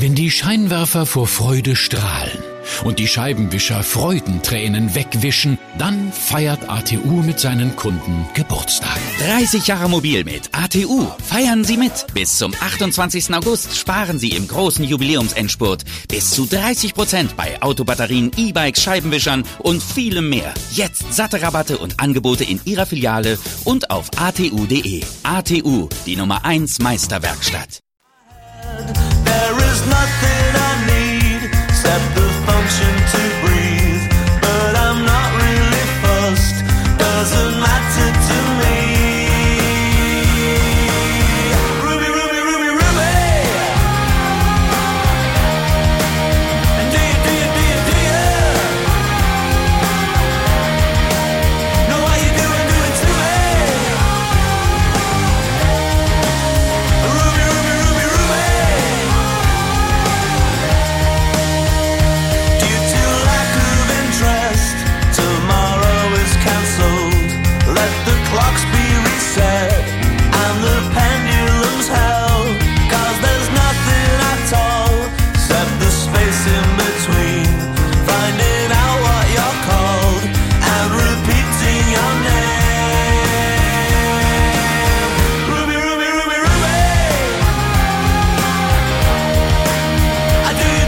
Wenn die Scheinwerfer vor Freude strahlen und die Scheibenwischer Freudentränen wegwischen, dann feiert ATU mit seinen Kunden Geburtstag. 30 Jahre mobil mit ATU. Feiern Sie mit. Bis zum 28. August sparen Sie im großen Jubiläumsendspurt bis zu 30% bei Autobatterien, E-Bikes, Scheibenwischern und vielem mehr. Jetzt satte Rabatte und Angebote in Ihrer Filiale und auf atu.de. ATU, die Nummer 1 Meisterwerkstatt. There is nothing I need except the function to breathe, but I'm not really fussed, doesn't matter to me. Ruby, Ruby, Ruby, Ruby. And do you know how you do it to me? Ruby, Ruby, Ruby, Ruby. Due to lack of interest, tomorrow is cancelled. Let the clocks be reset and the pendulums held, 'cause there's nothing at all except the space in between finding out what you're called and repeating your name. Ruby, Ruby, Ruby, Ruby. Do you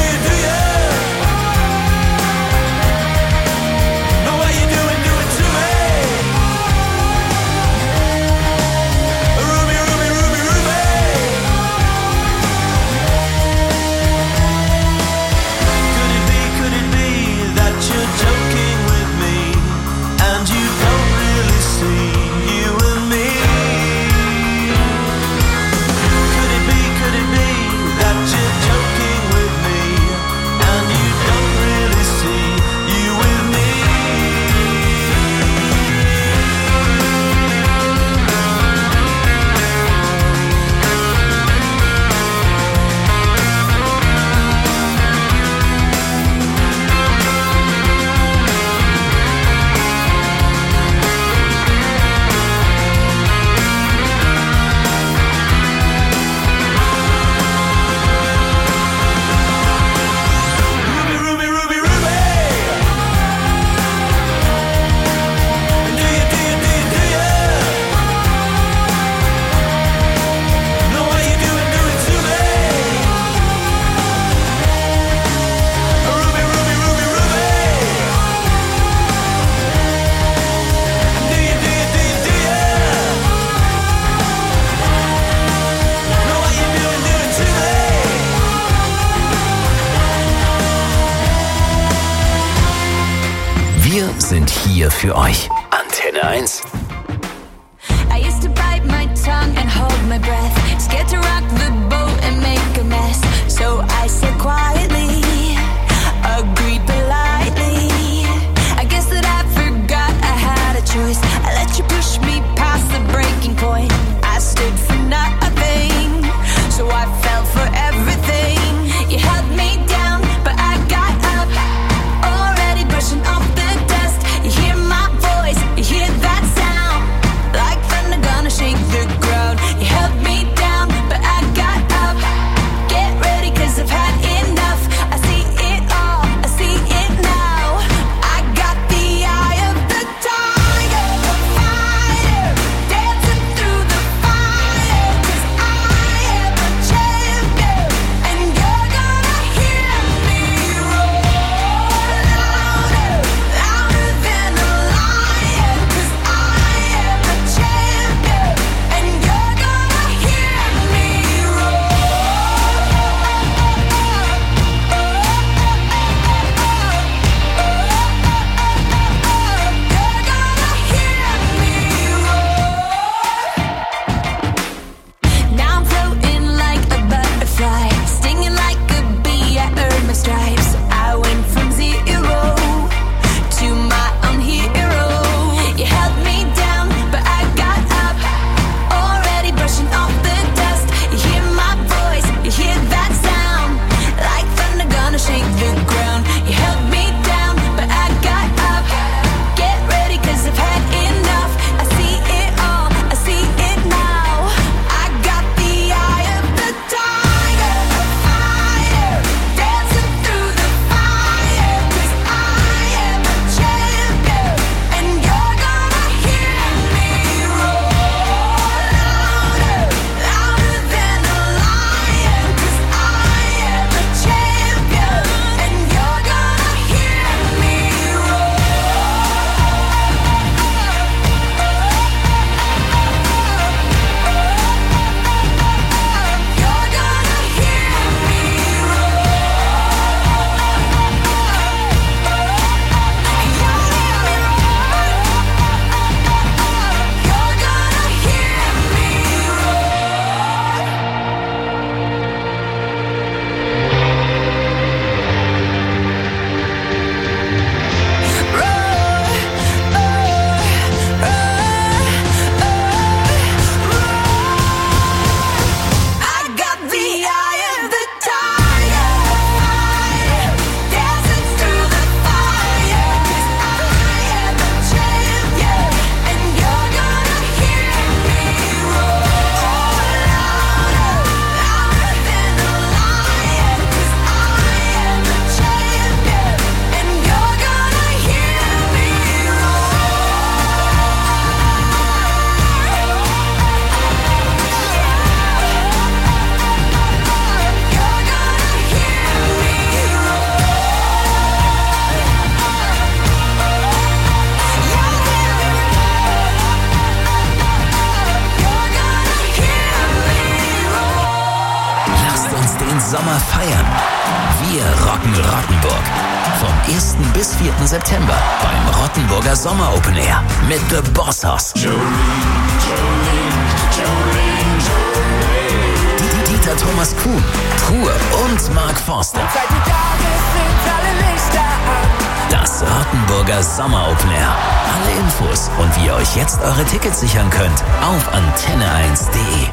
know what you do and do it to me? Ruby, Ruby, Ruby, Ruby. Could it be that you're joking with me and you don't really see you and me? Could it be that you're joking with me and you don't really see you with me? Ruby, Ruby, Ruby, Ruby. Do you know what you do and do it to me? Ruby, Ruby, Ruby, Ruby. Do you know what you do and do it to me? Wir sind hier für euch. Antenne 1. I used to bite my tongue and hold my breath, scared to rock the boat and make a mess. So I said quietly, agreed politely. I guess that I forgot I had a choice. I let you push me past the breaking point. I stood for nothing, so I fell for everything. You held me down, but I got up, already brushing off the dust. You hear my voice, you hear that sound, like thunder gonna shake the ground. You held me down, but I got up, Sommer feiern. Wir rocken Rottenburg. Vom 1. bis 4. September beim Rottenburger Sommer Open Air mit The Boss Hoss. Dieter Thomas Kuhn, Pur und Mark Forster. Das Rottenburger Sommer Open Air. Alle Infos und wie ihr euch jetzt eure Tickets sichern könnt auf antenne1.de.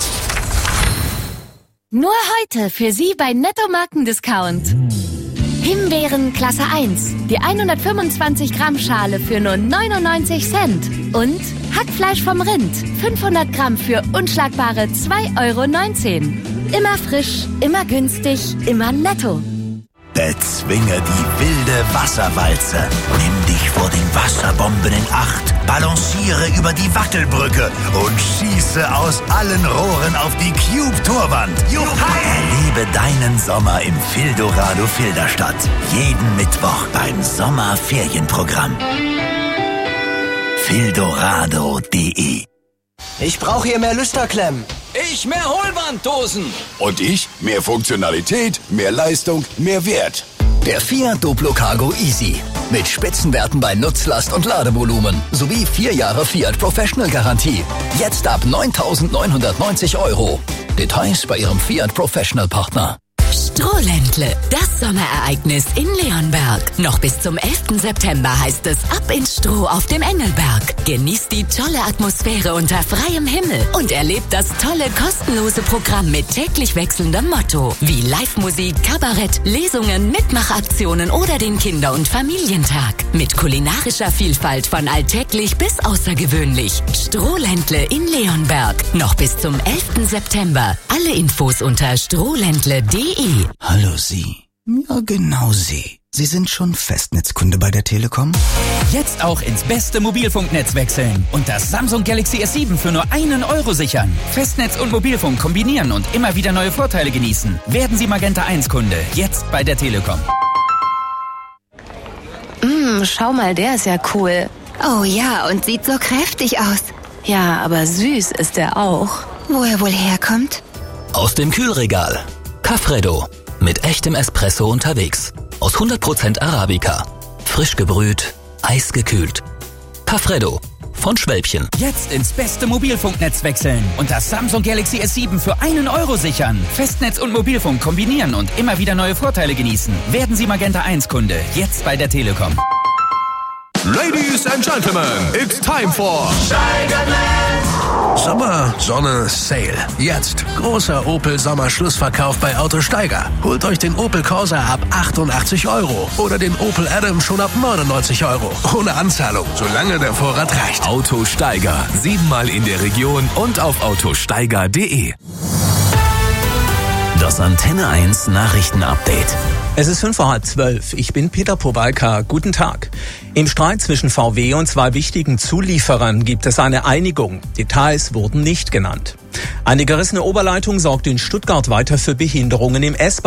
Nur heute für Sie bei Netto Markendiscount. Himbeeren Klasse 1. Die 125 Gramm Schale für nur 99 Cent. Und Hackfleisch vom Rind. 500 Gramm für unschlagbare 2,19 €. Immer frisch, immer günstig, immer netto. Bezwinge die wilde Wasserwalze. Nimm dich vor den Wasserbomben in Acht. Balanciere über die Wackelbrücke und schieße aus allen Rohren auf die Cube-Torwand. Erlebe deinen Sommer im Fildorado Filderstadt. Jeden Mittwoch beim Sommerferienprogramm. Fildorado.de. Ich brauche hier mehr Lüsterklemmen. Ich mehr Hohlwanddosen. Und ich mehr Funktionalität, mehr Leistung, mehr Wert. Der Fiat Duplo Cargo Easy. Mit Spitzenwerten bei Nutzlast und Ladevolumen. Sowie 4 Jahre Fiat Professional Garantie. Jetzt ab 9.990 €. Details bei Ihrem Fiat Professional Partner. Strohländle, das Sommerereignis in Leonberg. Noch bis zum 11. September heißt es ab ins Stroh auf dem Engelberg. Genießt die tolle Atmosphäre unter freiem Himmel und erlebt das tolle kostenlose Programm mit täglich wechselndem Motto. Wie Live-Musik, Kabarett, Lesungen, Mitmachaktionen oder den Kinder- und Familientag. Mit kulinarischer Vielfalt von alltäglich bis außergewöhnlich. Strohländle in Leonberg. Noch bis zum 11. September. Alle Infos unter strohländle.de. Hallo Sie. Ja, genau Sie. Sie sind schon Festnetzkunde bei der Telekom? Jetzt auch ins beste Mobilfunknetz wechseln und das Samsung Galaxy S7 für nur 1 € sichern. Festnetz und Mobilfunk kombinieren und immer wieder neue Vorteile genießen. Werden Sie Magenta 1 Kunde. Jetzt bei der Telekom. Schau mal, der ist ja cool. Oh ja, und sieht so kräftig aus. Ja, aber süß ist der auch. Wo er wohl herkommt? Aus dem Kühlregal. Caffreddo. Mit echtem Espresso unterwegs. Aus 100% Arabica. Frisch gebrüht, eisgekühlt. Caffreddo. Von Schwälbchen. Jetzt ins beste Mobilfunknetz wechseln und das Samsung Galaxy S7 für 1 € sichern. Festnetz und Mobilfunk kombinieren und immer wieder neue Vorteile genießen. Werden Sie Magenta 1 Kunde. Jetzt bei der Telekom. Ladies and Gentlemen, it's time for Sommer, Sonne, Sale. Jetzt großer Opel Sommer-Schlussverkauf bei Autosteiger. Holt euch den Opel Corsa ab 88 € oder den Opel Adam schon ab 99 €. Ohne Anzahlung, solange der Vorrat reicht. Autosteiger. 7-mal in der Region und auf autosteiger.de. Das Antenne 1 Nachrichtenupdate. Es ist 11:05. Ich bin Peter Powalka. Guten Tag. Im Streit zwischen VW und 2 wichtigen Zulieferern gibt es eine Einigung. Details wurden nicht genannt. Eine gerissene Oberleitung sorgt in Stuttgart weiter für Behinderungen im S-Bahn.